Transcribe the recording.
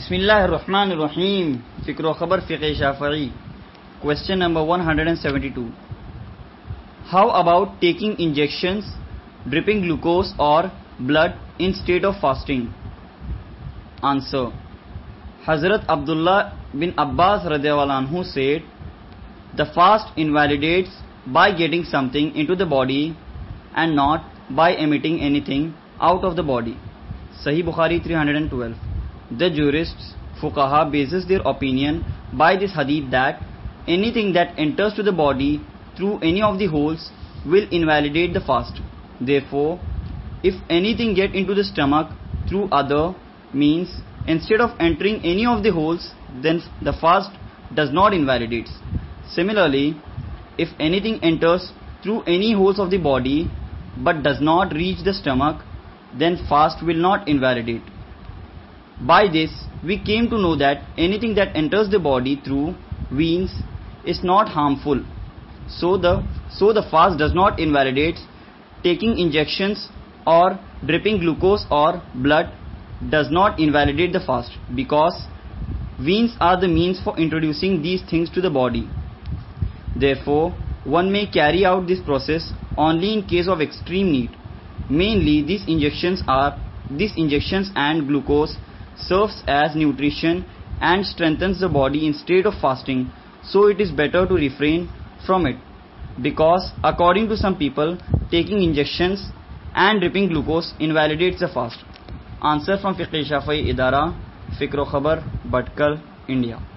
Bismillahirrahmanirrahim. Fikr Khabar Fiqh Shafi'i. Question number 172. How about taking injections, dripping glucose or blood in state of fasting? Answer. Hazrat Abdullah bin Abbas radhiyallahu anhu said, the fast invalidates by getting something into the body and not by emitting anything out of the body. Sahih Bukhari 312. The jurists, fuqaha, bases their opinion by this hadith that anything that enters to the body through any of the holes will invalidate the fast. Therefore, if anything get into the stomach through other means instead of entering any of the holes, then the fast does not invalidate. Similarly, if anything enters through any holes of the body but does not reach the stomach, then fast will not invalidate. By this, we came to know that anything that enters the body through veins is not harmful. So the fast does not invalidate. Taking injections or dripping glucose or blood does not invalidate the fast, because veins are the means for introducing these things to the body. Therefore, one may carry out this process only in case of extreme need. Mainly, these injections and glucose serves as nutrition and strengthens the body in state of fasting, so it is better to refrain from it, because according to some people, taking injections and dripping glucose invalidates the fast. Answer from Fiqh Shafi'i Idara, Fikr Khabar, Bhatkal, India.